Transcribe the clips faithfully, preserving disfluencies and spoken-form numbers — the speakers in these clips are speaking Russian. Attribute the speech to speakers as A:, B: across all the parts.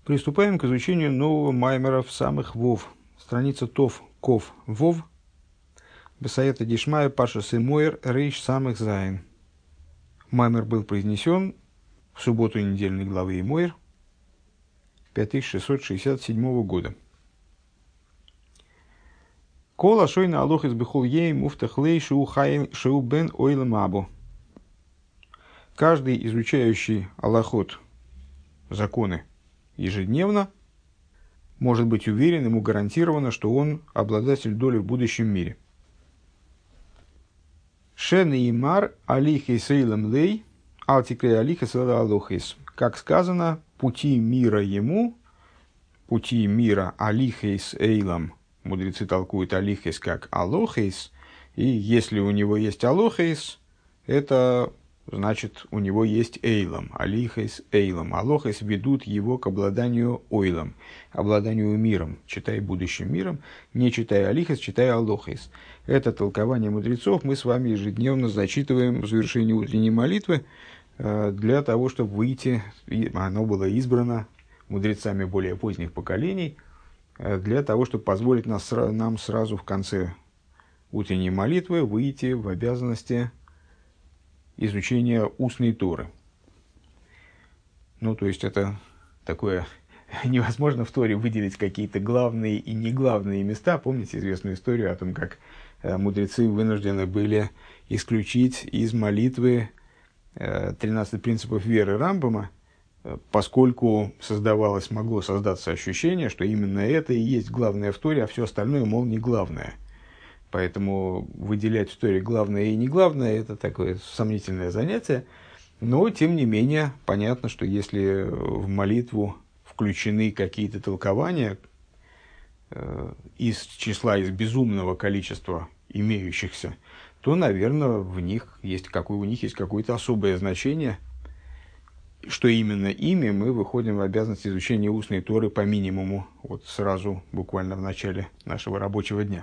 A: Приступаем к изучению нового маймера в самых вов. Страница Тов, Ков, Вов. Бесаета Дишмая, Паша Симойр, Рейш самых Зайн. Маймер был произнесен в субботу недельной главы Имойр пять тысяч шестьсот шестьдесят седьмого года. Кола шойна алох из бихол ей муфтахлей шоу бен ойлам абу. Каждый изучающий алахот, законы, ежедневно может быть уверен, ему гарантировано, что он обладатель доли в будущем мире. Шен и мар алихей сейлам лей алтикрей алихей сейла алохейс. Как сказано, пути мира ему, пути мира алихейс эйлам, мудрецы толкуют алихейс как алохейс, и если у него есть алохейс, это значит, у него есть эйлам, алихейс эйлам. Алохейс ведут его к обладанию ойлам, обладанию миром, читай будущим миром, не читай алихейс, читай алохейс. Это толкование мудрецов мы с вами ежедневно зачитываем в завершении утренней молитвы для того, чтобы выйти, оно было избрано мудрецами более поздних поколений, для того, чтобы позволить нас, нам сразу в конце утренней молитвы выйти в обязанности изучения устной Торы. Ну, то есть, это такое... Невозможно в Торе выделить какие-то главные и неглавные места. Помните известную историю о том, как мудрецы вынуждены были исключить из молитвы тринадцать принципов веры Рамбама, поскольку создавалось, могло создаться ощущение, что именно это и есть главное в Торе, а все остальное, мол, не главное. Поэтому выделять в Торе главное и не главное – это такое сомнительное занятие. Но, тем не менее, понятно, что если в молитву включены какие-то толкования э, из числа, из безумного количества имеющихся, то, наверное, в них есть, какое, у них есть какое-то особое значение, что именно ими мы выходим в обязанность изучения устной Торы по минимуму, вот сразу, буквально в начале нашего рабочего дня.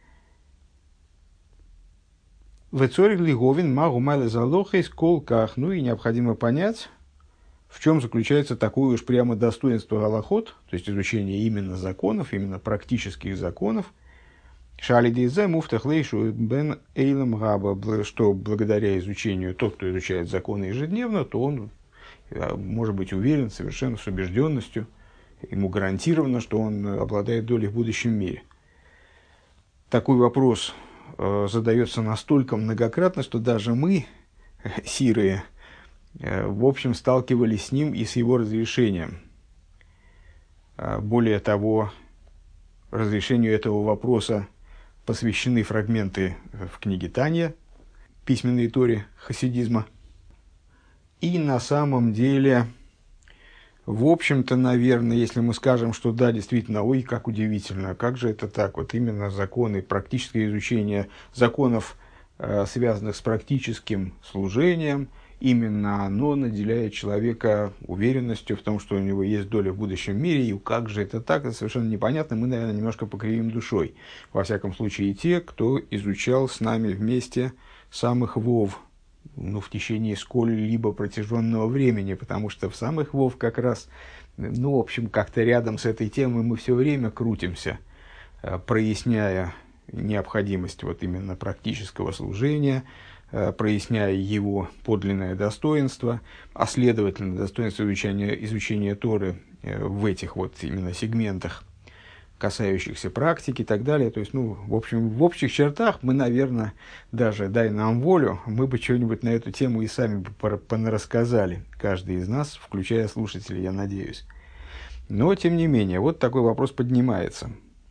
A: Вецорик лиговин магу майле залохейс колках. Ну и необходимо понять, в чем заключается такое уж прямо достоинство галахот, то есть изучение именно законов, именно практических законов. Шалидизе муфтахлейшу бен эйлам габа, что благодаря изучению, тот, кто изучает законы ежедневно, то он может быть уверен совершенно с убежденностью, ему гарантировано, что он обладает долей в будущем мире. Такой вопрос задается настолько многократно, что даже мы, сирые, в общем, сталкивались с ним и с его разрешением. Более того, разрешению этого вопроса посвящены фрагменты в книге Танья, письменной Торе хасидизма. И на самом деле, в общем-то, наверное, если мы скажем, что да, действительно, ой, как удивительно, как же это так, вот именно законы, практическое изучение законов, связанных с практическим служением, именно оно наделяет человека уверенностью в том, что у него есть доля в будущем мире, и как же это так, это совершенно непонятно, мы, наверное, немножко покривим душой. Во всяком случае, и те, кто изучал с нами вместе самых вов, ну, в течение сколь-либо протяженного времени, потому что в самых вов как раз, ну, в общем, как-то рядом с этой темой мы все время крутимся, проясняя необходимость вот именно практического служения, проясняя его подлинное достоинство, а следовательно достоинство изучения, изучения Торы в этих вот именно сегментах, касающихся практики и так далее. То есть, ну, в общем, в общих чертах мы, наверное, даже дай нам волю, мы бы что-нибудь на эту тему и сами бы понарассказали, каждый из нас, включая слушателей, я надеюсь. Но, тем не менее, вот такой вопрос поднимается.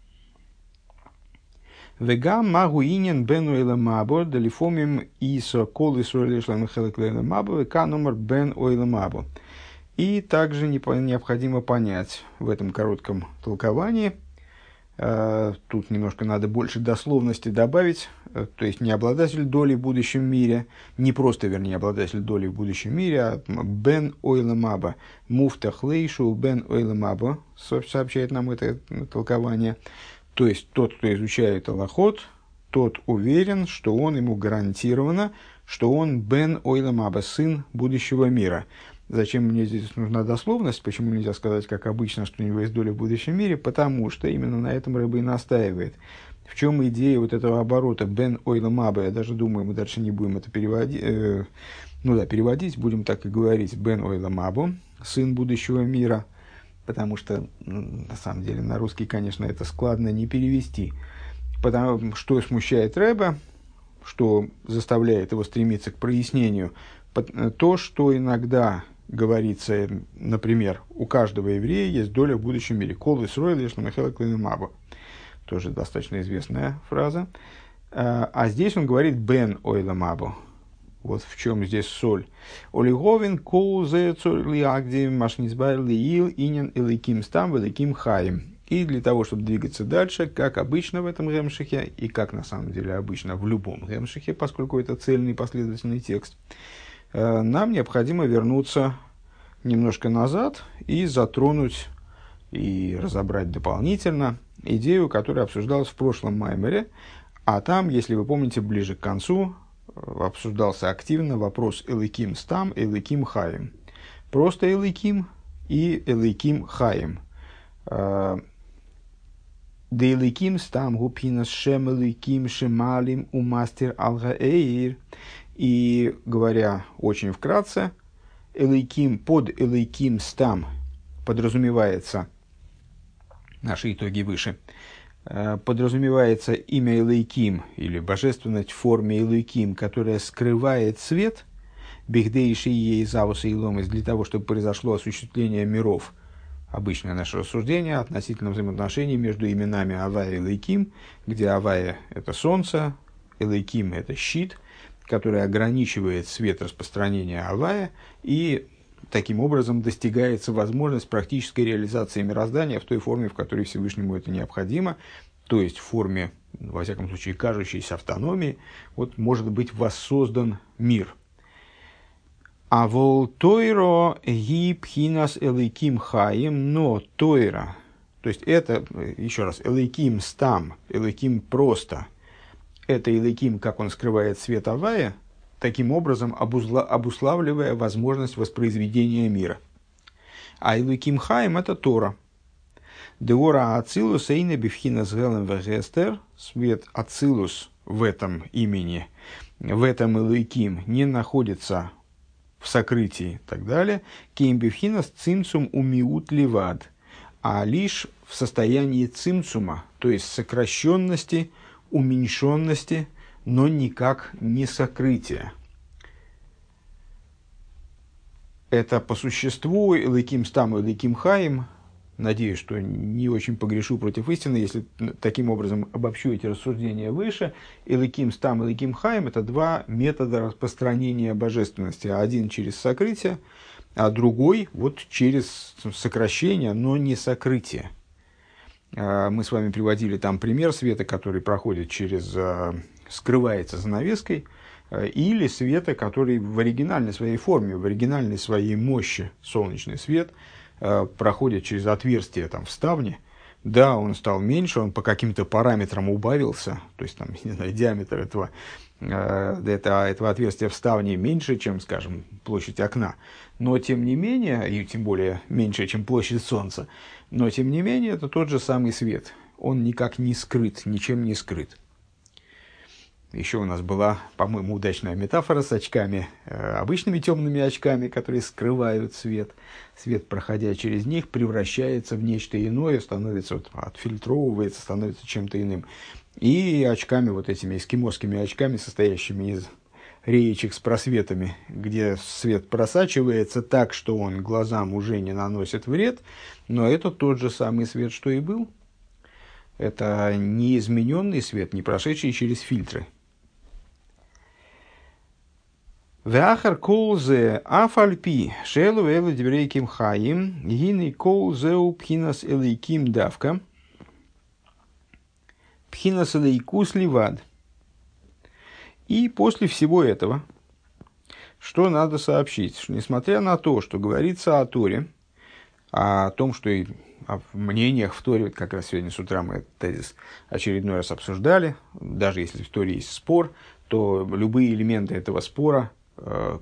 A: Вегам магуинен бену эламабо далифомим исо кол исруэль шлам хелек эламабо века номер бен ойламабо. И также необходимо понять в этом коротком толковании, тут немножко надо больше дословности добавить, то есть не обладатель доли в будущем мире, не просто, вернее, обладатель доли в будущем мире, а бен ойламаба, муфтахлейшу бен ойламаба, сообщает нам это толкование. То есть тот, кто изучает алахот, тот уверен, что он ему гарантировано, что он бен ойламаба, сын будущего мира. Зачем мне здесь нужна дословность? Почему нельзя сказать, как обычно, что у него есть доля в будущем мире? Потому что именно на этом Рэбе и настаивает. В чем идея вот этого оборота «бен ойлам аба»? Я даже думаю, мы дальше не будем это переводить. Э, ну да, переводить, будем так и говорить. «Бен ойлам абу», сын будущего мира. Потому что, на самом деле, на русский, конечно, это складно не перевести. Потому что смущает Рэбе, что заставляет его стремиться к прояснению, то, что иногда говорится, например, у каждого еврея есть доля в будущем мире. «Кол исроэл еш ламехел клейным абу». Тоже достаточно известная фраза. А здесь он говорит «бен ойлам абу». Вот в чем здесь соль. «Олиговин кол зе цоль лиагди машнизбайр лиил инин эликим стам великим хаим». И для того, чтобы двигаться дальше, как обычно в этом ремшихе, и как на самом деле обычно в любом ремшихе, поскольку это цельный последовательный текст, нам необходимо вернуться немножко назад и затронуть и разобрать дополнительно идею, которая обсуждалась в прошлом маймере, а там, если вы помните, ближе к концу обсуждался активно вопрос Эликим Стам, Эликим Хаим. Просто Эликим и Эликим Хаим. Дейликим стам гупинас шем эликим шемалим у мастер алгаэйр. И говоря очень вкратце, эликим под эликим стам подразумевается, наши итоги выше, подразумевается имя эликим или божественность в форме эликим, которая скрывает свет, бихдейши ей завуса и ломис, для того, чтобы произошло осуществление миров. Обычное наше рассуждение относительно взаимоотношений между именами Авая и Элейким, где Авая – это солнце, Элейким – это щит, который ограничивает свет распространения Авая, и таким образом достигается возможность практической реализации мироздания в той форме, в которой Всевышнему это необходимо, то есть в форме, во всяком случае, кажущейся автономии, вот может быть воссоздан мир. А вол тойро ги пхинас элейким хаим, но тойра, то есть это, еще раз, элейким стам, элейким просто, это элейким, как он скрывает свет Авая, таким образом обузла, обуславливая возможность воспроизведения мира. А элейким хаим это Тора. Деора ацилус эйне бифхинас гелем вегестер, свет ацилус в этом имени, в этом элейким не находится в сокрытии и так далее, кеймбифхинас цимцум умиут ливад, а лишь в состоянии цимцума, то есть сокращенности, уменьшенности, но никак не сокрытия. Это по существу элейким стам и элейким хаим. Надеюсь, что не очень погрешу против истины, если таким образом обобщу эти рассуждения выше. Элейким стам и элейким хаим – это два метода распространения божественности. Один через сокрытие, а другой вот через сокращение, но не сокрытие. Мы с вами приводили там пример света, который проходит через, скрывается занавеской, или света, который в оригинальной своей форме, в оригинальной своей мощи, солнечный свет, проходит через отверстие там, в ставне. Да, он стал меньше, он по каким-то параметрам убавился, то есть там, не знаю, диаметр этого, этого, этого отверстия в ставне меньше, чем, скажем, площадь окна, но тем не менее, и тем более меньше, чем площадь Солнца, но тем не менее это тот же самый свет, он никак не скрыт, ничем не скрыт. Еще у нас была, по-моему, удачная метафора с очками, э, обычными темными очками, которые скрывают свет. Свет, проходя через них, превращается в нечто иное, становится, вот, отфильтровывается, становится чем-то иным. И очками, вот этими эскимосскими очками, состоящими из реечек с просветами, где свет просачивается так, что он глазам уже не наносит вред, но это тот же самый свет, что и был. Это неизмененный свет, не прошедший через фильтры. Веахар колзе афальпи шелу элу дебрейким хаим гины колзеу пхинас элейким давка пхинас элейкус ливад. И после всего этого, что надо сообщить, что несмотря на то, что говорится о Торе, о том, что и о мнениях в Торе, как раз сегодня с утра мы этот тезис очередной раз обсуждали, даже если в Торе есть спор, то любые элементы этого спора,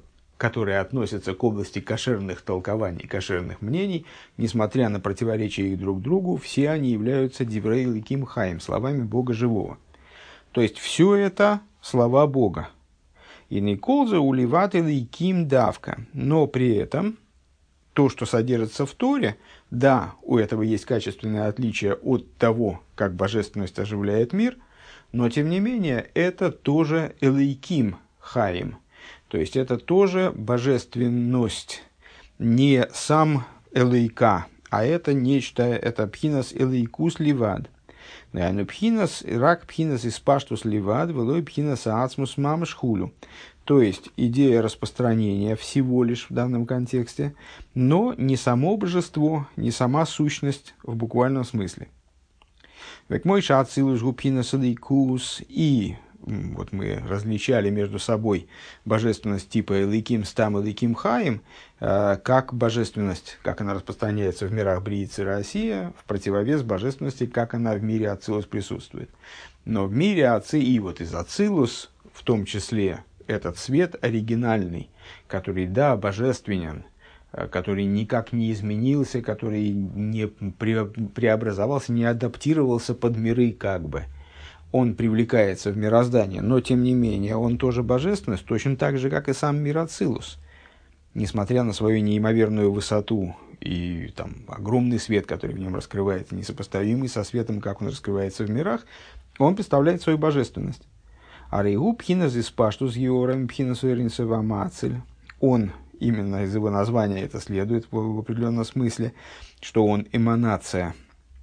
A: которые относятся к области кошерных толкований, кошерных мнений, несмотря на противоречия их друг другу, все они являются диврей элоким хаим, словами Бога живого. То есть, все это слова Бога. И николза уливат элоким давка. Но при этом, то, что содержится в Торе, да, у этого есть качественное отличие от того, как божественность оживляет мир, но, тем не менее, это тоже элейким хаим. То есть, это тоже божественность, не сам элейка, а это нечто, это пхинас элейкус ливад. Но пхинас, рак пхинас из паштус ливад, велой пхинас ацмус мамаш хулю. То есть, идея распространения всего лишь в данном контексте, но не само божество, не сама сущность в буквальном смысле. Век мой шацилуш гупхинас элейкус, и вот мы различали между собой божественность типа элейким стам, элейким хаим, как божественность, как она распространяется в мирах Брииц и Россия, в противовес божественности, как она в мире Ацилус присутствует. Но в мире Аци, и вот из Ацилус, в том числе, этот свет оригинальный, который, да, божественен, который никак не изменился, который не преобразовался, не адаптировался под миры как бы. Он привлекается в мироздание, но тем не менее он тоже божественность, точно так же, как и сам мир Ацилус. Несмотря на свою неимоверную высоту и там, огромный свет, который в нем раскрывается, несопоставимый со светом, как он раскрывается в мирах, он представляет свою божественность. А рейгу пхинас из паштус георам пхинас уэринсева мацель. Он, именно из его названия это следует в, в определенном смысле, что он эманация.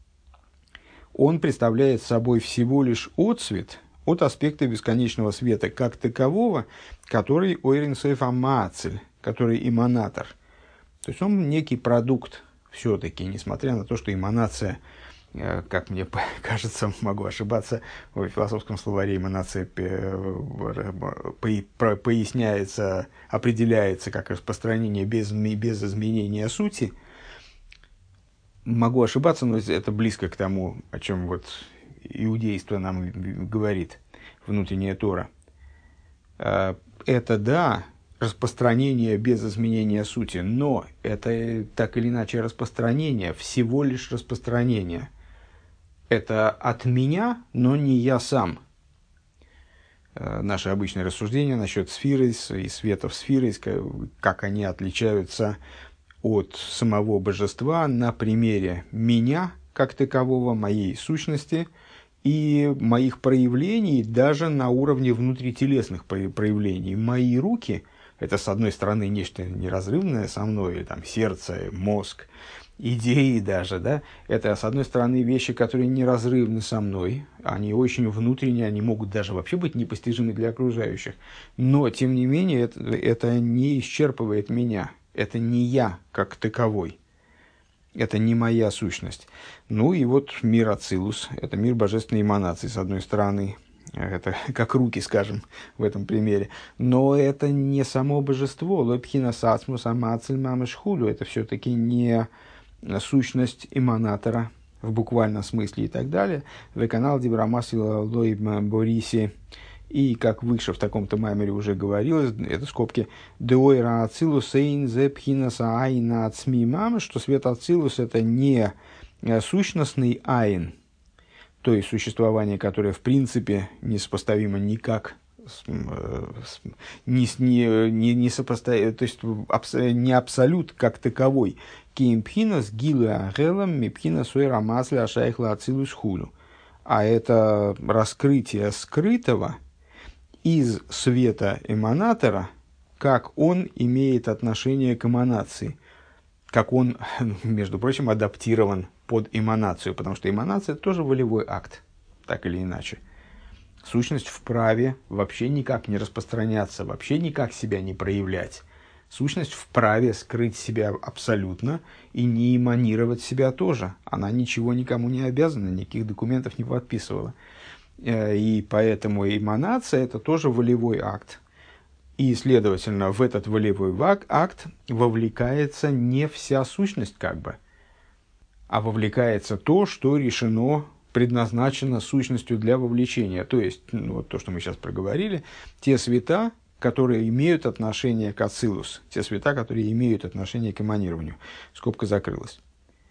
A: Он представляет собой всего лишь отцвет от аспекта бесконечного света как такового, который уэринсева мацель, который эманатор. То есть он некий продукт все-таки, несмотря на то, что эманация, как мне кажется, могу ошибаться, в философском словаре эманация поясняется, определяется как распространение без, без изменения сути. Могу ошибаться, но это близко к тому, о чем вот иудейство нам говорит, внутренняя Тора. Это, да, распространение без изменения сути, но это так или иначе распространение, всего лишь распространение. Это от меня, но не я сам. Наше обычное рассуждение насчет сферы и светов сферы, как они отличаются от самого божества на примере меня, как такового, моей сущности и моих проявлений, даже на уровне внутрителесных проявлений. Мои руки – это, с одной стороны, нечто неразрывное со мной, или там сердце, мозг, идеи даже, да, это, с одной стороны, вещи, которые неразрывны со мной, они очень внутренние, они могут даже вообще быть непостижимы для окружающих, но, тем не менее, это, это не исчерпывает меня, это не я как таковой, это не моя сущность. Ну и вот мир Ацилус, это мир божественной эманации, с одной стороны, это как руки, скажем, в этом примере. Но это не само божество. Лойпхина сацмус амацель мамешхулю. Это все-таки не сущность эманатора в буквальном смысле и так далее. Веканал дибрамасила лой бориси. И как выше в таком-то маймере уже говорилось, это скобки, деойра ацилус эйн зе пхинаса айна ацми мам, что свет ацилус это не сущностный айн, то есть существование, которое в принципе несопоставимо никак, с, с, не, не, не, не сопоставимо, то есть абс, не абсолют как таковой. Кимпхинас гилы агелам мипхинас уэра масля ашайхла ацилус хулю. А это раскрытие скрытого из света эманатора, как он имеет отношение к эманации, как он, между прочим, адаптирован под эманацию, потому что эманация – это тоже волевой акт, так или иначе. Сущность вправе вообще никак не распространяться, вообще никак себя не проявлять. Сущность вправе скрыть себя абсолютно и не эманировать себя тоже. Она ничего никому не обязана, никаких документов не подписывала. И поэтому эманация – это тоже волевой акт. И, следовательно, в этот волевой акт вовлекается не вся сущность как бы, а вовлекается то, что решено, предназначено сущностью для вовлечения. То есть, ну, вот то, что мы сейчас проговорили, те света, которые имеют отношение к ацилус, те света, которые имеют отношение к эманированию. Скобка закрылась.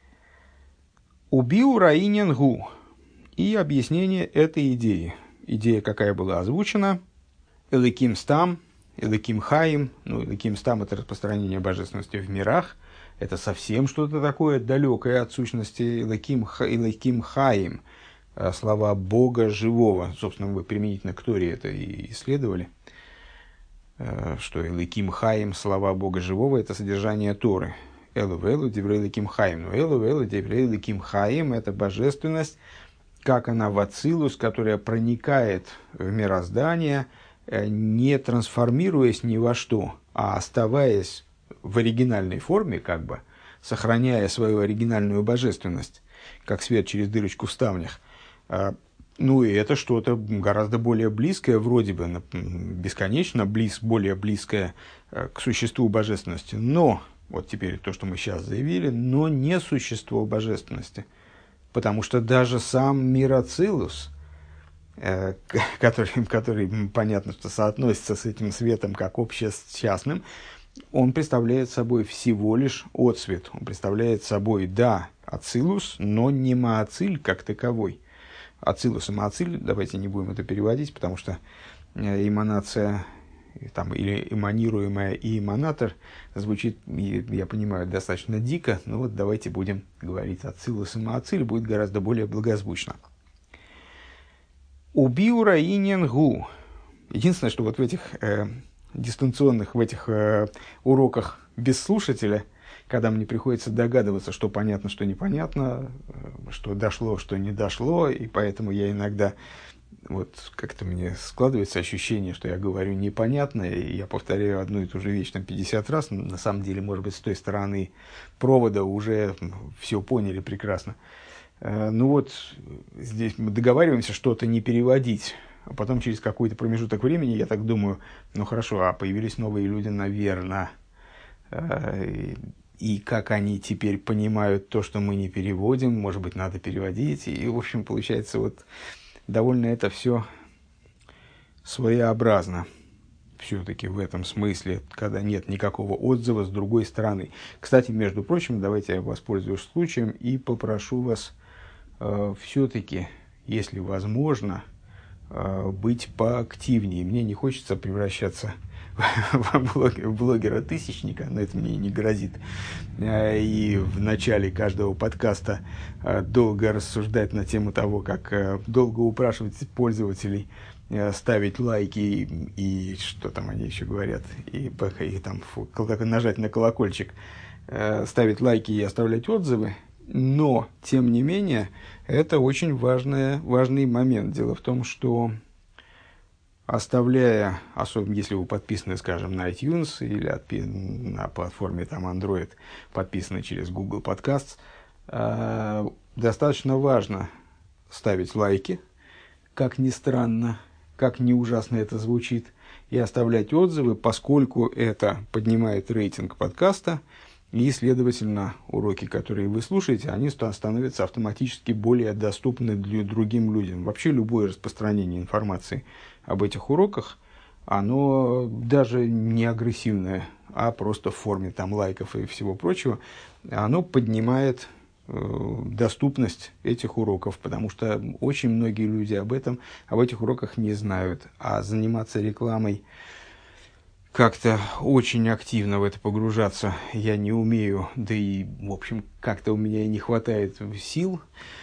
A: Убиу раинен гу. И объяснение этой идеи. Идея, какая была озвучена, эликим стам, эликим хаим. Ну, эликим стам — это распространение божественности в мирах. Это совсем что-то такое далекое от сущности эликим, эликим хаим. Слова Бога живого. Собственно, вы применительно к Торе это и исследовали. Что эликим хаим, слова Бога живого, это содержание Торы. Элу вэлу деврей эликим хаим. Но элу вэлу деврей эликим хаим — это божественность, как она в ацилус, которая проникает в мироздание, не трансформируясь ни во что, а оставаясь в оригинальной форме, как бы, сохраняя свою оригинальную божественность, как свет через дырочку в ставнях. Ну, и это что-то гораздо более близкое, вроде бы, бесконечно близ, более близкое к существу божественности. Но, вот теперь то, что мы сейчас заявили, но не существо божественности. Потому что даже сам мир ацилус, э, который, который, понятно, что соотносится с этим светом как общее с частным, он представляет собой всего лишь отсвет. Он представляет собой, да, ацилус, но не маациль как таковой. Ацилус и маациль, давайте не будем это переводить, потому что эманация там, или эманируемая и эманатор звучит, я понимаю, достаточно дико, но вот давайте будем говорить ацилус и маациль, будет гораздо более благозвучно. Убиу раинен гу. Единственное, что вот в этих э, дистанционных, в этих э, уроках без слушателя, когда мне приходится догадываться, что понятно, что непонятно, что дошло, что не дошло, и поэтому я иногда, вот как-то мне складывается ощущение, что я говорю непонятно, и я повторяю одну и ту же вещь там пятьдесят раз, на самом деле, может быть, с той стороны провода уже все поняли прекрасно. Ну вот, здесь мы договариваемся что-то не переводить, а потом через какой-то промежуток времени я так думаю, ну хорошо, а появились новые люди, наверное, и как они теперь понимают то, что мы не переводим, может быть, надо переводить. И, в общем, получается, вот довольно это все своеобразно. Все-таки в этом смысле, когда нет никакого отзыва с другой стороны. Кстати, между прочим, давайте я воспользуюсь случаем и попрошу вас э, все-таки, если возможно, э, быть поактивнее. Мне не хочется превращаться в блогера-тысячника, но это мне не грозит. И в начале каждого подкаста долго рассуждать на тему того, как долго упрашивать пользователей ставить лайки и, и что там они еще говорят, и, и там нажать на колокольчик, ставить лайки и оставлять отзывы. Но, тем не менее, это очень важный, важный момент. Дело в том, что оставляя, особенно если вы подписаны, скажем, на iTunes или отпи- на платформе там Android, подписаны через Google Podcasts, э- достаточно важно ставить лайки, как ни странно, как ни ужасно это звучит, и оставлять отзывы, поскольку это поднимает рейтинг подкаста, и, следовательно, уроки, которые вы слушаете, они становятся автоматически более доступны для другим людям. Вообще любое распространение информации об этих уроках, оно даже не агрессивное, а просто в форме там, лайков и всего прочего, оно поднимает э, доступность этих уроков, потому что очень многие люди об этом, об этих уроках не знают. А заниматься рекламой, как-то очень активно в это погружаться я не умею, да и, в общем, как-то у меня и не хватает сил.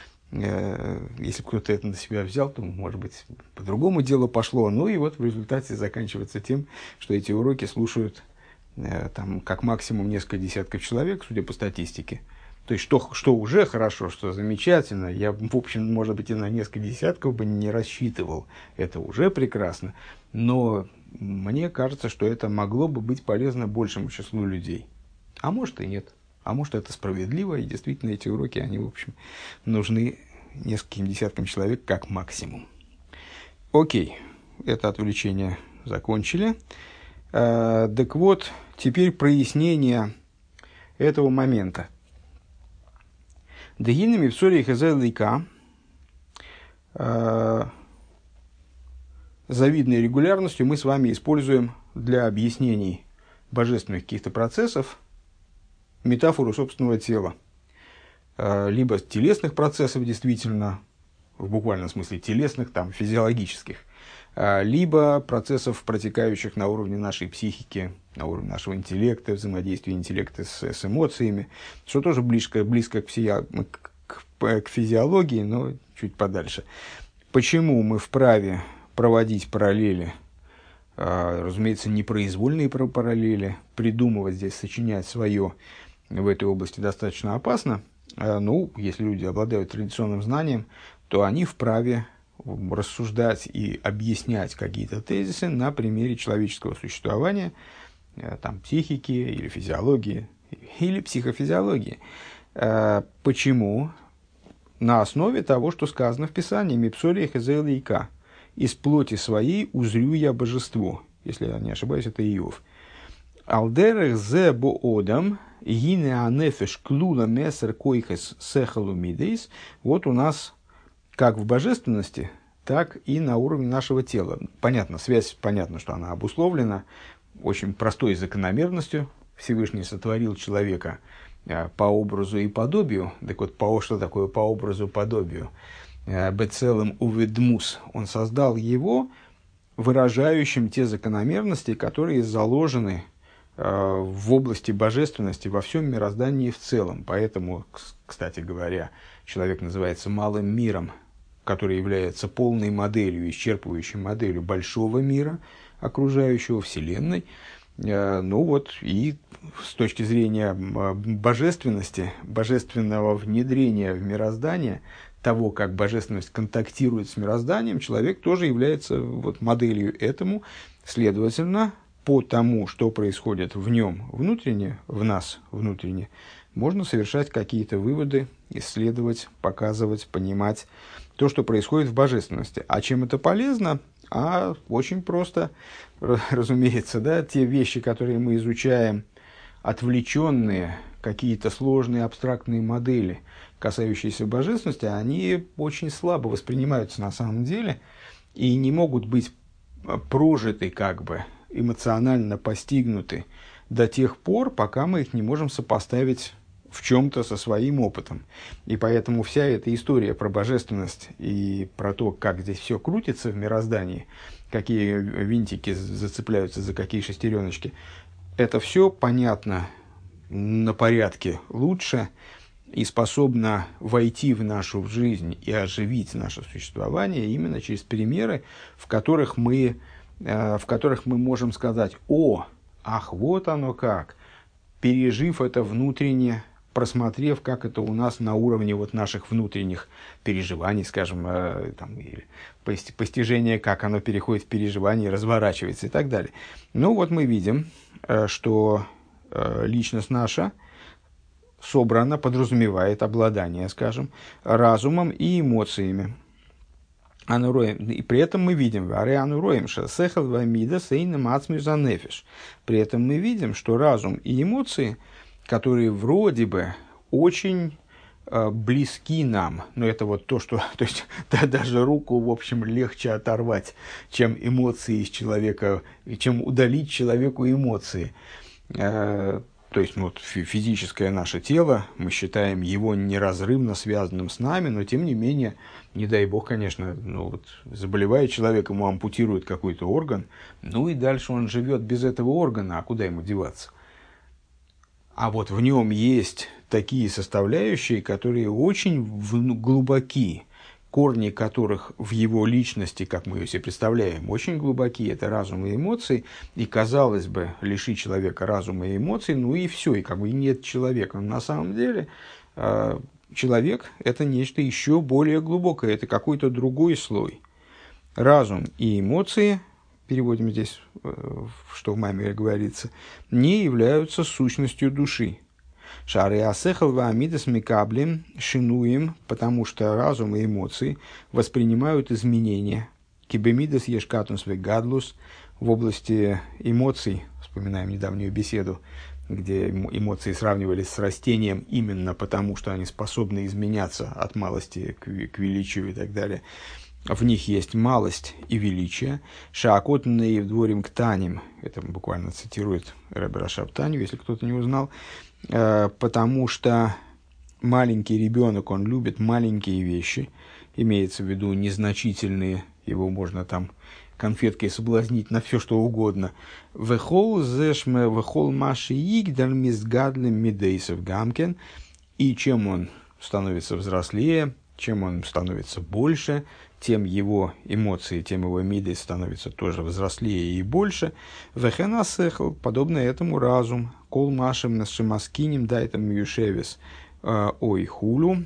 A: Если бы кто-то это на себя взял, то, может быть, по-другому дело пошло. Ну и вот в результате заканчивается тем, что эти уроки слушают там, как максимум несколько десятков человек, судя по статистике. То есть, что, что уже хорошо, что замечательно. Я, в общем, может быть, и на несколько десятков бы не рассчитывал. Это уже прекрасно. Но мне кажется, что это могло бы быть полезно большему числу людей. А может и нет. А может, это справедливо, и действительно эти уроки, они, в общем, нужны нескольким десяткам человек как максимум. Окей, это отвлечение закончили. А, так вот, теперь прояснение этого момента. Дегинами в соре хазелика завидной регулярностью мы с вами используем для объяснений божественных каких-то процессов метафору собственного тела. Либо телесных процессов, действительно, в буквальном смысле телесных, там, физиологических, либо процессов, протекающих на уровне нашей психики, на уровне нашего интеллекта, взаимодействия интеллекта с, с эмоциями, что тоже близко, близко к, физио, к, к физиологии, но чуть подальше. Почему мы вправе проводить параллели, разумеется, непроизвольные параллели, придумывать здесь, сочинять свое в этой области достаточно опасно. Ну, если люди обладают традиционным знанием, то они вправе рассуждать и объяснять какие-то тезисы на примере человеческого существования, там, психики или физиологии, или психофизиологии. Почему? На основе того, что сказано в Писании «Мипсолия хезел ика» «Из плоти своей узрю я божество». Если я не ошибаюсь, это Иов. «Алдерех зе боодам гине анефеш клула месер койхес сехалу мидейс». Вот у нас как в божественности, так и на уровне нашего тела. Понятно, связь, понятно, что она обусловлена очень простой закономерностью. Всевышний сотворил человека по образу и подобию. Так вот, по, что такое по образу и подобию? Бецелым уведмус. Он создал его, выражающим те закономерности, которые заложены в области божественности во всем мироздании в целом. Поэтому, кстати говоря, человек называется малым миром, который является полной моделью, исчерпывающей моделью большого мира, окружающего Вселенной. Ну вот, и с точки зрения божественности, божественного внедрения в мироздание, того, как божественность контактирует с мирозданием, человек тоже является вот моделью этому. Следовательно, по тому, что происходит в нем внутренне, в нас внутренне, можно совершать какие-то выводы, исследовать, показывать, понимать то, что происходит в божественности. А чем это полезно? А очень просто, разумеется, да, те вещи, которые мы изучаем, отвлеченные, какие-то сложные абстрактные модели, касающиеся божественности, они очень слабо воспринимаются на самом деле и не могут быть прожиты, как бы, эмоционально постигнуты до тех пор, пока мы их не можем сопоставить в чем-то со своим опытом. И поэтому вся эта история про божественность и про то, как здесь все крутится в мироздании, какие винтики зацепляются за какие шестереночки, это все понятно на порядке лучше и способно войти в нашу жизнь и оживить наше существование именно через примеры, в которых мы, в которых мы можем сказать: «О, ах, вот оно как», пережив это внутренне, просмотрев, как это у нас на уровне вот наших внутренних переживаний, скажем, э, там, или постижения, как оно переходит в переживание, разворачивается и так далее. Ну вот мы видим, э, что э, личность наша собрана, подразумевает обладание, скажем, разумом и эмоциями. И при этом мы видим, при этом мы видим, что разум и эмоции, которые вроде бы очень э, близки нам, но это вот то, что, то есть да, даже руку, в общем, легче оторвать, чем эмоции из человека, чем удалить человеку эмоции. Э, то есть ну, вот, физическое наше тело, мы считаем его неразрывно связанным с нами, но тем не менее, не дай бог, конечно, ну, вот, заболевает человек, ему ампутируют какой-то орган, ну и дальше он живет без этого органа, а куда ему деваться? А вот в нем есть такие составляющие, которые очень глубоки, корни которых в его личности, как мы ее себе представляем, очень глубоки. Это разум и эмоции. И, казалось бы, лиши человека разума и эмоций, ну и все, и как бы нет человека. Но на самом деле человек – это нечто еще более глубокое, это какой-то другой слой. Разум и эмоции, переводим здесь, что в Маймере говорится, не являются сущностью души. Шары асехал ваамидас микаблем шинуем, потому что разум и эмоции воспринимают изменения. Кибемидас ешкатунс вегадлус, в области эмоций, вспоминаем недавнюю беседу, где эмоции сравнивались с растением именно потому, что они способны изменяться от малости к величию и так далее. в них есть малость и величие. Шаакотные в дворим ктаним, это буквально цитирует Ребе Рашаб Таню, если кто-то не узнал, потому что маленький ребенок, он любит маленькие вещи, имеется в виду незначительные, его можно там конфеткой соблазнить на все, что угодно. Вехол зешме вехол маши игдаль мизгадлем мидейсов гамкен. И чем он становится взрослее, чем он становится больше, тем его эмоции, тем его мидейс становятся тоже взрослее и больше. Вехенасехл, подобно этому разум. Кол машем нашимаскинем дайтам мюшевис ой хулю.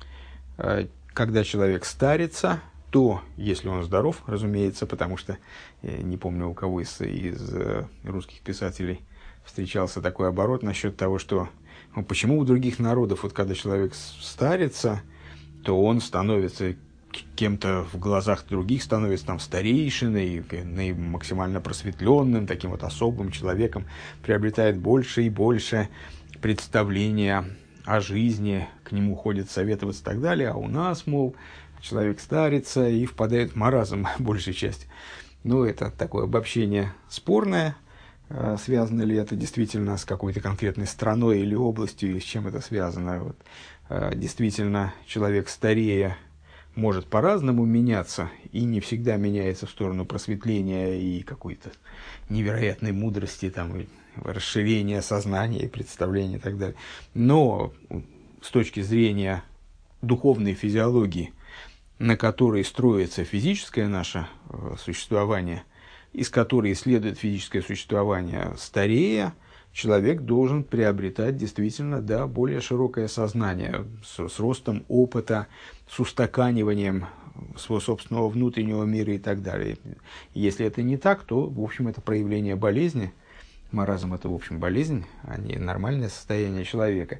A: Когда человек старится, то, если он здоров, разумеется, потому что, я не помню, у кого из, из русских писателей встречался такой оборот насчет того, что ну, почему у других народов, вот когда человек старится, то он становится кем-то в глазах других, становится там старейшиной, максимально просветленным, таким вот особым человеком, приобретает больше и больше представления о жизни, к нему ходят советоваться и так далее, а у нас, мол, человек старится и впадает в маразм, большей части. Ну, это такое обобщение спорное. Связано ли это действительно с какой-то конкретной страной или областью, или с чем это связано. Вот. Действительно, человек старея может по-разному меняться, и не всегда меняется в сторону просветления и какой-то невероятной мудрости, там, и расширения сознания и представления и так далее. Но с точки зрения духовной физиологии, на которой строится физическое наше существование, из которой следует физическое существование, старея, человек должен приобретать действительно да, более широкое сознание с, с ростом опыта, с устаканиванием своего собственного внутреннего мира и так далее. Если это не так, то, в общем, это проявление болезни. Маразм – это, в общем, болезнь, а не нормальное состояние человека.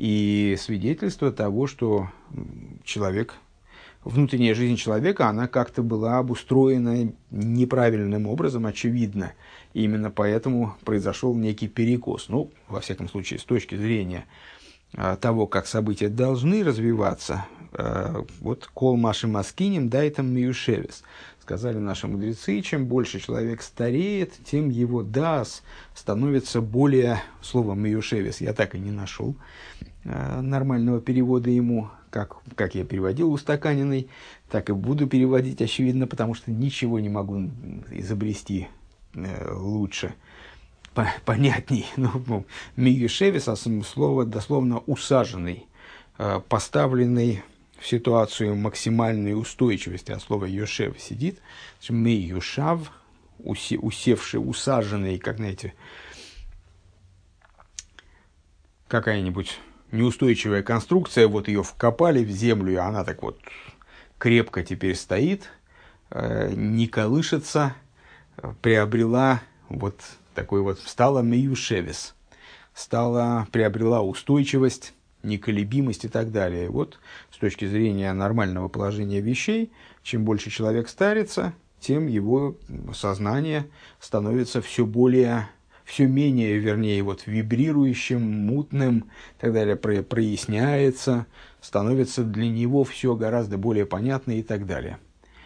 A: И свидетельство того, что человек... Внутренняя жизнь человека, она как-то была обустроена неправильным образом, очевидно. И именно поэтому произошел некий перекос. Ну, во всяком случае, с точки зрения а, того, как события должны развиваться, а, вот «кол маши маскинем дайтам миюшевис». Сказали наши мудрецы, чем больше человек стареет, тем его дас становится более... Слово «миюшевис» я так и не нашел а, нормального перевода ему. Как, как я переводил устаканенный, так и буду переводить, очевидно, потому что ничего не могу изобрести э, лучше, по, понятней. Ну, миюшевис, а слово дословно усаженный, э, поставленный в ситуацию максимальной устойчивости, а слово йошев сидит, миюшав, усе, усевший, усаженный, как, знаете, какая-нибудь... неустойчивая конструкция, вот ее вкопали в землю, и она так вот крепко теперь стоит, э, не колышется, э, приобрела вот такой вот, стала миюшевис, стала, приобрела устойчивость, неколебимость и так далее. Вот с точки зрения нормального положения вещей, чем больше человек старится, тем его сознание становится все более... все менее, вернее, вот вибрирующим, мутным, и так далее, про, проясняется, становится для него все гораздо более понятно и так далее.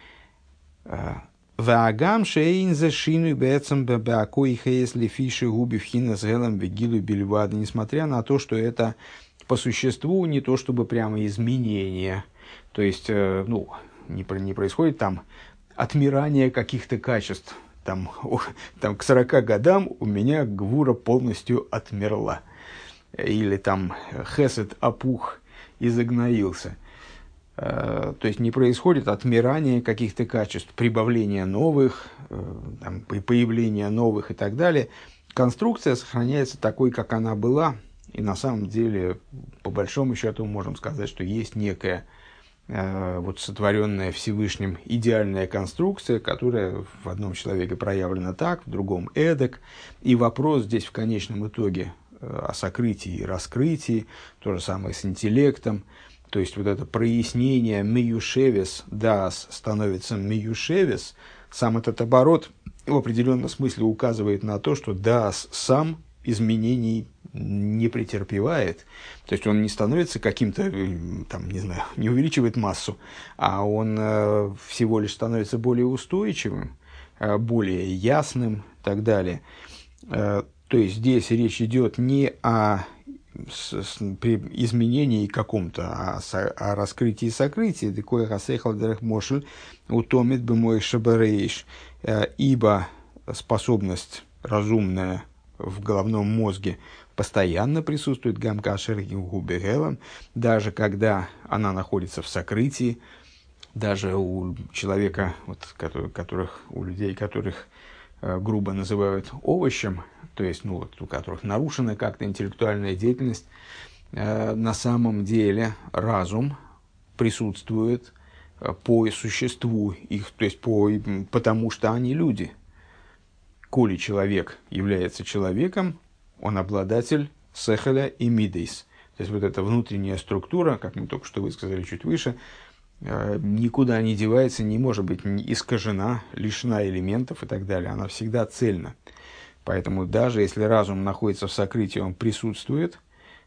A: Ваагам шейнзе шину бецам беакой хейсли фиши губи вхина с гелом вегилу бельвада. Несмотря на то, что это по существу не то чтобы прямо изменение, то есть, ну, не, не происходит там отмирание каких-то качеств. Там, там к сорока годам у меня гвура полностью отмерла. Или там хесед опух и загноился. То есть не происходит отмирание каких-то качеств, прибавление новых, там, появление новых и так далее. Конструкция сохраняется такой, как она была. И на самом деле, по большому счету, можем сказать, что есть некая вот сотворенная Всевышним идеальная конструкция, которая в одном человеке проявлена так, в другом эдак. И вопрос здесь в конечном итоге о сокрытии и раскрытии, то же самое с интеллектом. То есть вот это прояснение миюшевис, дас становится миюшевис, сам этот оборот в определенном смысле указывает на то, что дас сам изменений не претерпевает, то есть он не становится каким-то, там, не знаю, не увеличивает массу, а он э, всего лишь становится более устойчивым, э, более ясным и так далее. Э, то есть здесь речь идет не о с, с, при изменении каком-то, а со, о раскрытии и сокрытии. Декоя хасейхал дерех мошель утомит бы мой шабарейш, ибо способность разумная в головном мозге постоянно присутствует гамкашер и губегелом, даже когда она находится в сокрытии, даже у человека, вот, который, которых, у людей, которых э, грубо называют овощем, то есть, ну, вот, у которых нарушена как-то интеллектуальная деятельность, э, на самом деле разум присутствует э, по существу их, то есть по, потому что они люди. Коли человек является человеком, он обладатель сехеля и мидейс. То есть вот эта внутренняя структура, как мы только что высказали чуть выше, э, никуда не девается, не может быть искажена, лишена элементов и так далее. Она всегда цельна. Поэтому даже если разум находится в сокрытии, он присутствует,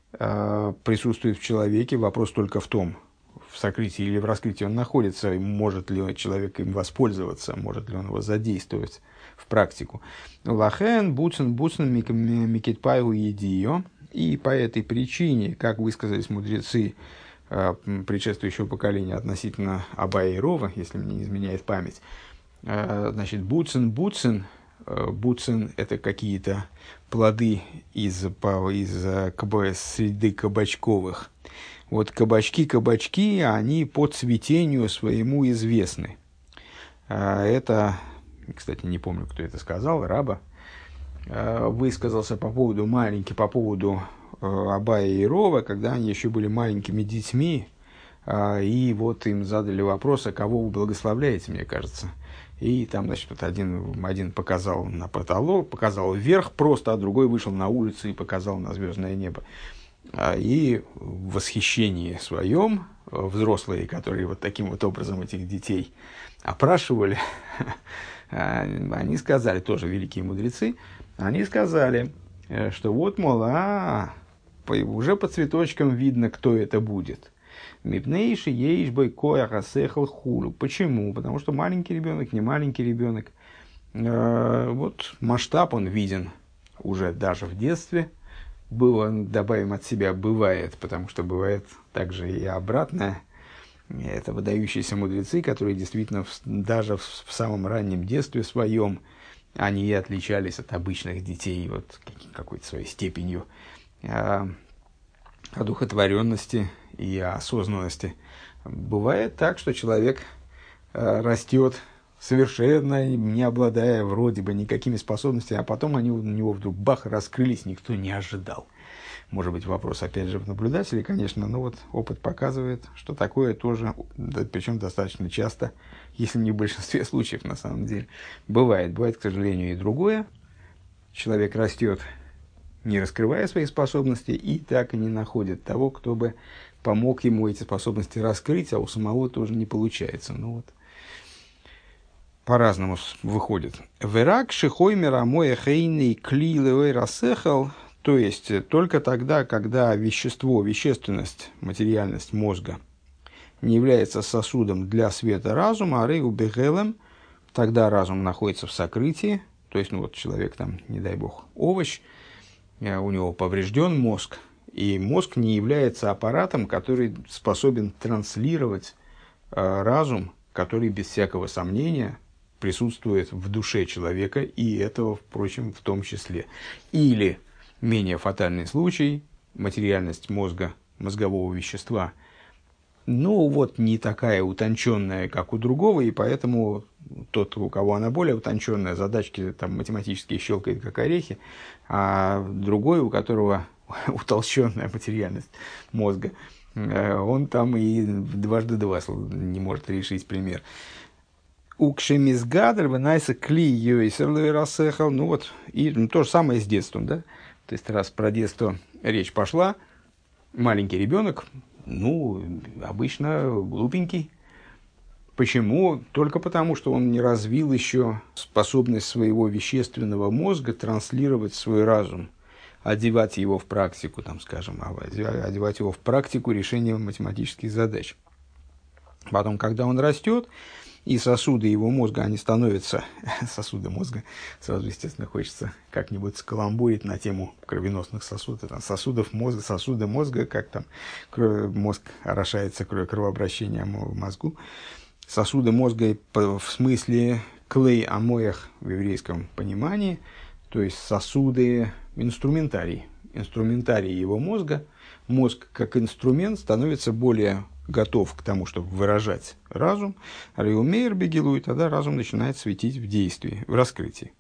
A: э, присутствует в человеке. Вопрос только в том, в сокрытии или в раскрытии он находится, может ли человек им воспользоваться, может ли он его задействовать в практику. Лахен, буцен, буцен, микитпайу едио. И по этой причине, как высказались мудрецы э, предшествующего поколения относительно Абая и Рова, если мне не изменяет память, э, значит, буцен, буцен, э, буцен – это какие-то плоды из, из э, среды кабачковых. Вот кабачки-кабачки, они по цветению своему известны. Э, это... Кстати, не помню, кто это сказал, Раба, высказался по поводу маленьких, по поводу Абая и Рова, когда они еще были маленькими детьми, и вот им задали вопрос, а кого вы благословляете, мне кажется. И там, значит, вот один, один показал на потолок, показал вверх просто, а другой вышел на улицу и показал на звездное небо. И в восхищении своем взрослые, которые вот таким вот образом этих детей опрашивали, они сказали, тоже великие мудрецы, они сказали, что вот, мол, а, уже по цветочкам видно, кто это будет. Мипнейши ейшбой коя хасехал хулю. Почему? Потому что маленький ребенок, не маленький ребенок. Вот масштаб он виден уже даже в детстве. Было, добавим от себя, бывает, потому что бывает также и обратное. Это выдающиеся мудрецы, которые действительно в, даже в, в самом раннем детстве своем, они и отличались от обычных детей вот, какой-то своей степенью э, одухотворенности и осознанности. Бывает так, что человек э, растет совершенно не обладая вроде бы никакими способностями, а потом они у него вдруг бах раскрылись, никто не ожидал. Может быть, вопрос, опять же, в наблюдателе, конечно, но вот опыт показывает, что такое тоже, да, причем достаточно часто, если не в большинстве случаев, на самом деле, бывает. Бывает, к сожалению, и другое. Человек растет, не раскрывая свои способности, и так и не находит того, кто бы помог ему эти способности раскрыть, а у самого тоже не получается. Ну вот, по-разному выходит. «Верак шихоймера моя хейный кли левей рассехал». То есть, только тогда, когда вещество, вещественность, материальность мозга не является сосудом для света разума, а рейу бегелем, тогда разум находится в сокрытии, то есть, ну вот человек там, не дай бог, овощ, у него поврежден мозг, и мозг не является аппаратом, который способен транслировать э, разум, который без всякого сомнения присутствует в душе человека, и этого, впрочем, в том числе. Или менее фатальный случай, материальность мозга, мозгового вещества, ну вот не такая утонченная, как у другого, и поэтому тот, у кого она более утонченная, задачки там математические щелкает, как орехи, а другой, у которого утолщенная материальность мозга, он там и дважды два не может решить пример. Укшемизгадр, вынайса кли йойсерлы рассехал. Ну вот, и ну, то же самое с детством, да? То есть, раз про детство речь пошла, маленький ребенок, ну, обычно глупенький. Почему? Только потому, что он не развил еще способность своего вещественного мозга транслировать свой разум. одевать его в практику, там, скажем, одевать его в практику решения математических задач. Потом, когда он растет, и сосуды его мозга, они становятся, сосуды мозга, сразу, естественно, хочется как-нибудь скаламбурить на тему кровеносных сосудов, там, сосудов мозга, сосуды мозга, как там кровь, мозг орошается кровообращением в мозгу. Сосуды мозга в смысле клей амоях в еврейском понимании, то есть сосуды, инструментарий, инструментарий его мозга, мозг как инструмент становится более готов к тому, чтобы выражать разум, Реумейр бегилует, тогда разум начинает светить в действии, в раскрытии.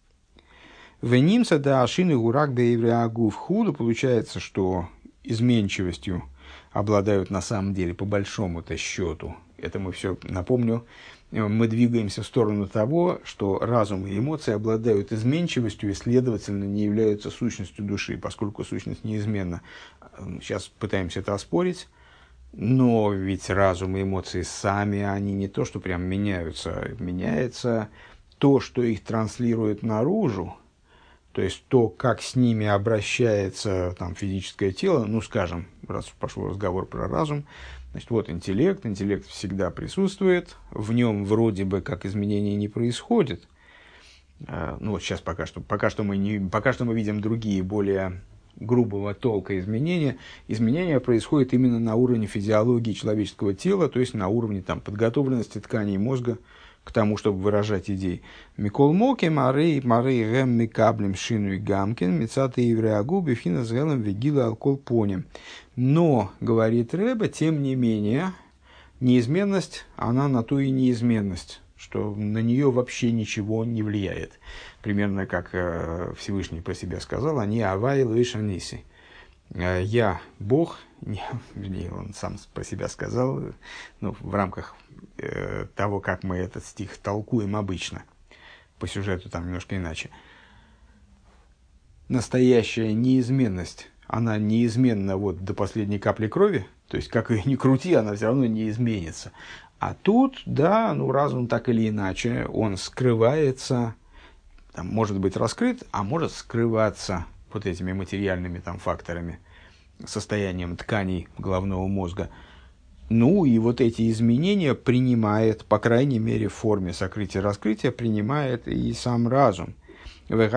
A: Венимса да ашины гурак беевреагу в худу, получается, что изменчивостью обладают на самом деле по большому-то счету. Это мы все, напомню, мы двигаемся в сторону того, что разум и эмоции обладают изменчивостью и, следовательно, не являются сущностью души, поскольку сущность неизменна. Сейчас пытаемся это оспорить. Но ведь разум и эмоции сами, они не то, что прям меняются. Меняется то, что их транслирует наружу, то есть то, как с ними обращается там, физическое тело. Ну, скажем, раз пошел разговор про разум, значит, вот интеллект, интеллект всегда присутствует, в нем вроде бы как изменений не происходит. Ну, вот сейчас пока что, пока что мы не, пока что мы видим другие, более грубого толка изменения. Изменения происходят именно на уровне физиологии человеческого тела, то есть на уровне там, подготовленности тканей мозга к тому, чтобы выражать идеи. Микол моки марей марей гэм микаблем шину и гамкин мецаты евреагу бифхина с гэлом вегила алкол поним. Но, говорит Ребе, тем не менее, неизменность, она на то и неизменность, что на нее вообще ничего не влияет. Примерно как э, Всевышний про себя сказал, они авай лэшаниси. Э, я Бог, не, не, он сам про себя сказал, ну, в рамках э, того, как мы этот стих толкуем обычно. По сюжету там немножко иначе. Настоящая неизменность, она неизменна вот до последней капли крови, то есть как ее ни крути, она все равно не изменится. А тут, да, ну разум так или иначе, он скрывается, там, может быть раскрыт, а может скрываться вот этими материальными там, факторами, состоянием тканей головного мозга. Ну и вот эти изменения принимает, по крайней мере в форме сокрытия-раскрытия, принимает и сам разум. И вот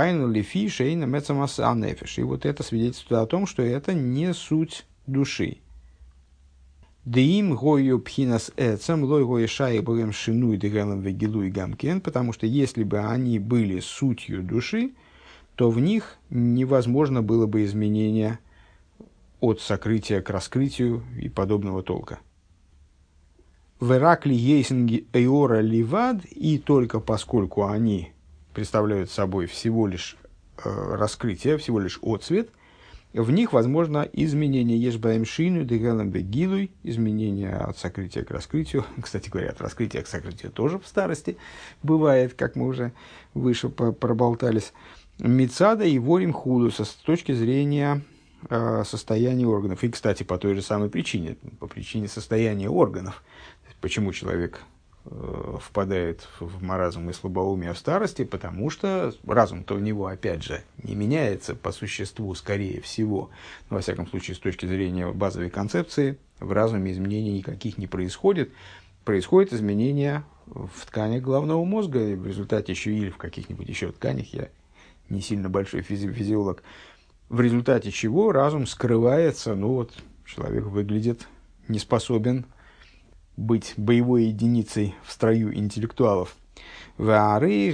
A: это свидетельствует о том, что это не суть души. Дим гою пхинас эцем лой гою шай бэгэм шинуй дэгэлэм вэгилуй гамкен, потому что если бы они были сутью души, то в них невозможно было бы изменения от сокрытия к раскрытию и подобного толка. Веракли ейсинги эйора ливад, и только поскольку они представляют собой всего лишь э, раскрытие, всего лишь отцвет, в них возможно изменение ешбаемшину дэгэлэм бэгилуй, изменение от сокрытия к раскрытию. Кстати говоря, от раскрытия к сокрытию тоже в старости бывает, как мы уже выше проболтались. Мицада и ворим худу с точки зрения э, состояния органов. И, кстати, по той же самой причине, по причине состояния органов. Почему человек э, впадает в маразм и слабоумие в старости? Потому что разум-то у него, опять же, не меняется по существу, скорее всего. Но, во всяком случае, с точки зрения базовой концепции, в разуме изменений никаких не происходит. Происходит изменение в тканях головного мозга, и в результате еще или в каких-нибудь еще тканях, я не сильно большой физи- физиолог, в результате чего разум скрывается, ну вот, человек выглядит не способен быть боевой единицей в строю интеллектуалов. Так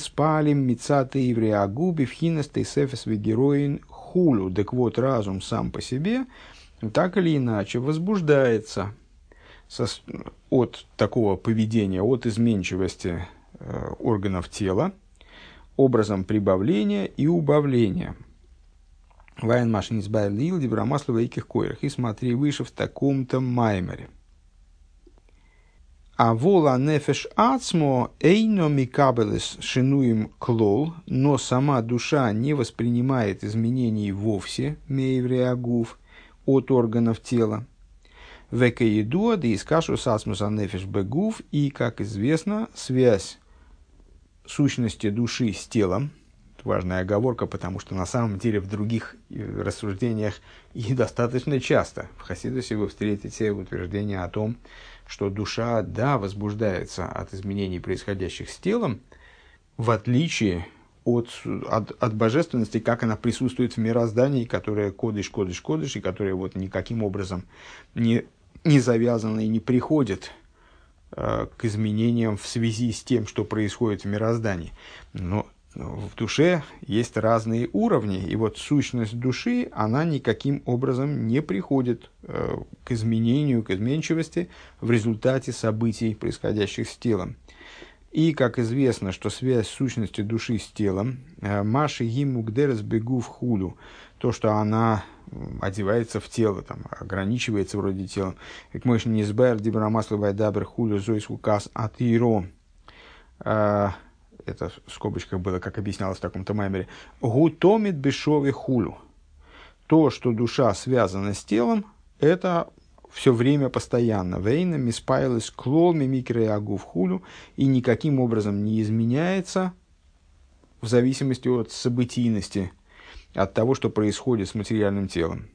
A: вот, разум сам по себе, так или иначе, возбуждается со, от такого поведения, от изменчивости э, органов тела, образом прибавления и убавления. Вайн машин избавил дебрамаслова и кихкойрах. И смотри выше в таком-то маймере. А вола нефеш ацмо эйно микабелес шинуем клол, но сама душа не воспринимает изменений вовсе, мейвреагув, от органов тела. Векаедуа да искашу сацмуса нефеш бегув, и, как известно, связь сущности души с телом, тут важная оговорка, потому что на самом деле в других рассуждениях и достаточно часто в Хасидусе вы встретите утверждение о том, что душа, да, возбуждается от изменений, происходящих с телом, в отличие от, от, от божественности, как она присутствует в мироздании, которая кодыш, кодыш, кодыш, и которая вот никаким образом не, не завязана и не приходит э, к изменениям в связи с тем, что происходит в мироздании. Но в душе есть разные уровни, и вот сущность души, она никаким образом не приходит э, к изменению, к изменчивости в результате событий, происходящих с телом. И, как известно, что связь сущности души с телом, маши гимугдерес бегу в хулю, то, что она одевается в тело, там, ограничивается вроде телом, как мощь не избавер дибрамасло вайдабр хулю зойс указ атиро. Это в скобочках было, как объяснялось в таком-то маймере. Гутомит бешове хулю. То, что душа связана с телом, это все время постоянно. Вейна миспайлес клол мимикрей агу в хулю, и никаким образом не изменяется в зависимости от событийности, от того, что происходит с материальным телом.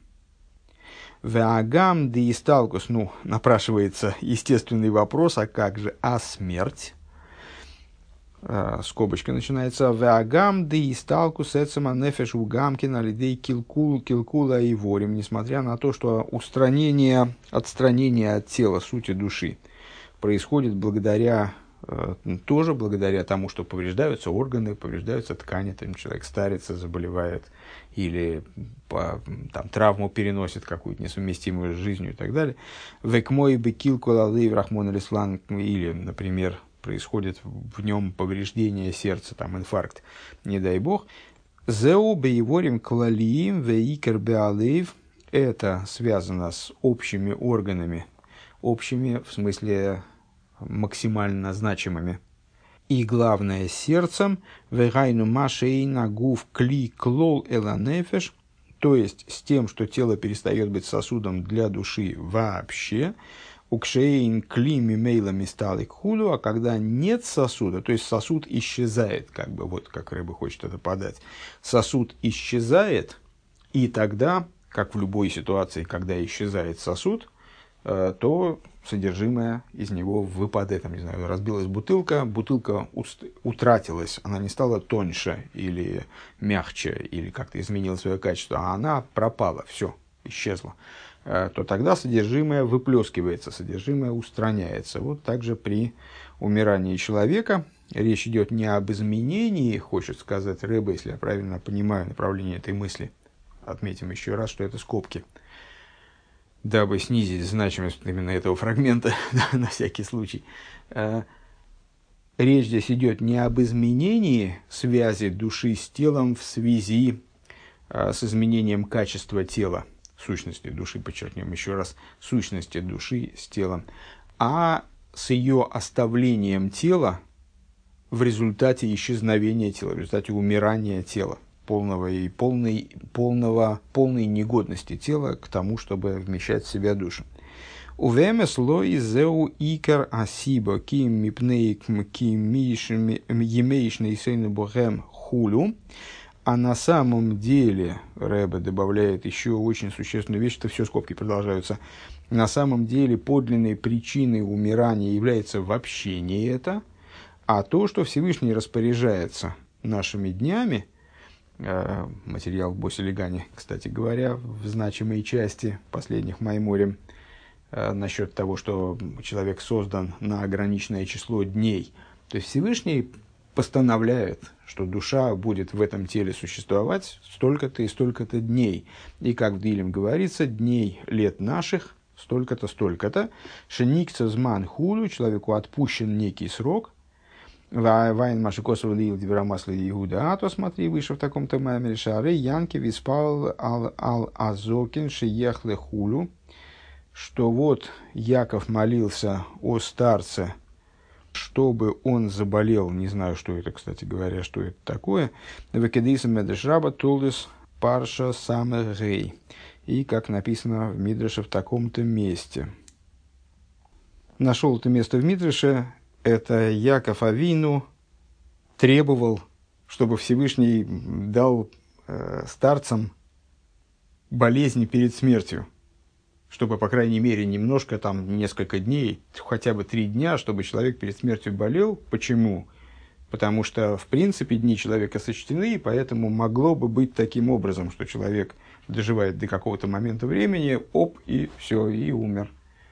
A: Веагам деисталкус, ну, напрашивается естественный вопрос, а как же, а смерть? Скобочка начинается. Веагам деисталкус эцема нефеш угамкин алидей килкул килкула и ворим. Несмотря на то, что устранение, отстранение от тела, сути души, происходит благодаря, тоже благодаря тому, что повреждаются органы, повреждаются ткани, там человек старится, заболевает, или по, там, травму переносит какую-то несовместимую с жизнью и так далее. Векмой бекил кулалей рахмон алислан, или, например, происходит в нем повреждение сердца, там, инфаркт, не дай бог. Зеу бейворим клалиим веикер беалеев. Это связано с общими органами, общими, в смысле, максимально значимыми. И главное, сердцем, вегайну машейна гуф кли клол эланефеш, то есть с тем, что тело перестает быть сосудом для души вообще, укшейн клими мейлами стали хулю, а когда нет сосуда, то есть сосуд исчезает, как бы вот как рыба хочет это подать, сосуд исчезает, и тогда, как в любой ситуации, когда исчезает сосуд, то содержимое из него выпадает, там, не знаю, разбилась бутылка, бутылка утратилась, она не стала тоньше или мягче, или как-то изменила свое качество, а она пропала, все, исчезла, то тогда содержимое выплескивается, содержимое устраняется. Вот также при умирании человека речь идет не об изменении, хочет сказать Рэбе, если я правильно понимаю направление этой мысли. Отметим еще раз, что это скобки, дабы снизить значимость именно этого фрагмента на всякий случай. Речь здесь идет не об изменении связи души с телом в связи с изменением качества тела, сущности души, подчеркнем еще раз, сущности души с телом, а с ее оставлением тела в результате исчезновения тела, в результате умирания тела, полного и полной, полного, полной негодности тела к тому, чтобы вмещать в себя душу. Увемес лой зеу икер асибо ким мипнейк ким емейшный сейн богем хулю. А на самом деле, Рэбе добавляет еще очень существенную вещь, что все скобки продолжаются, на самом деле подлинной причиной умирания является вообще не это, а то, что Всевышний распоряжается нашими днями, э, материал в Боселегане, кстати говоря, в значимой части последних Майморим, э, насчет того, что человек создан на ограниченное число дней, то есть Всевышний постановляет, что душа будет в этом теле существовать столько-то и столько-то дней. И, как в Дилем говорится, дней лет наших столько-то, столько-то. Шеникца зман хулю, человеку отпущен некий срок. Вайн машикосов лил дибрамасли Иуда, а то смотри, выше в таком-то маймере шары, Янки виспал ал-азокин шиехле хулю, что вот Яков молился о старце, чтобы он заболел, не знаю, что это, кстати говоря, что это такое, парша самый. И как написано в Мидреше в таком-то месте. Нашел это место в Мидреше, это Яков Авину требовал чтобы Всевышний дал э, старцам болезни перед смертью, чтобы, по крайней мере, немножко, там, несколько дней, хотя бы три дня, чтобы человек перед смертью болел. Почему? Потому что, в принципе, дни человека сочтены, и поэтому могло бы быть таким образом, что человек доживает до какого-то момента времени, оп, и все, и умер.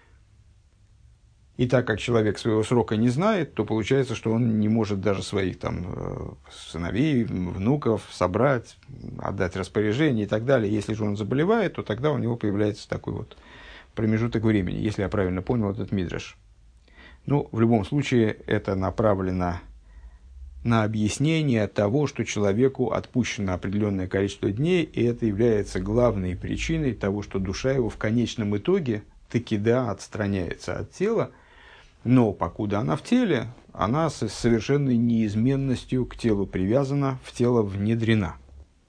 A: И так как человек своего срока не знает, то получается, что он не может даже своих там, сыновей, внуков собрать, отдать распоряжение и так далее. Если же он заболевает, то тогда у него появляется такой вот промежуток времени, если я правильно понял этот мидраш. Ну, в любом случае, это направлено на объяснение того, что человеку отпущено определенное количество дней, и это является главной причиной того, что душа его в конечном итоге таки да отстраняется от тела, но покуда она в теле, она с совершенной неизменностью к телу привязана, в тело внедрена.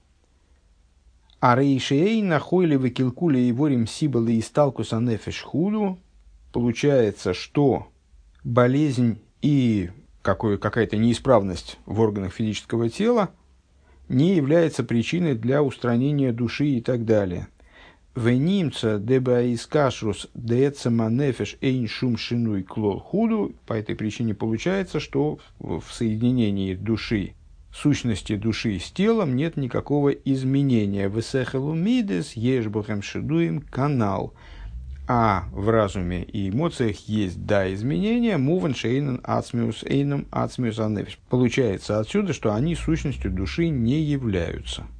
A: А рейшей нахойли выкилкули и ворим сибалы и сталкуса нефеш худу. Получается, что болезнь и какой, какая-то неисправность в органах физического тела не является причиной для устранения души и так далее. Венимца деба искашрус деэцема нефеш эйн шум шинуй клол худу. По этой причине получается, что в соединении души, сущности души с телом нет никакого изменения. Весехелу мидес ешбухем шедуем канал. А в разуме и эмоциях есть да изменения. Муван шейнен ацмиус эйном ацмиус анефиш. Получается отсюда, что они сущностью души не являются.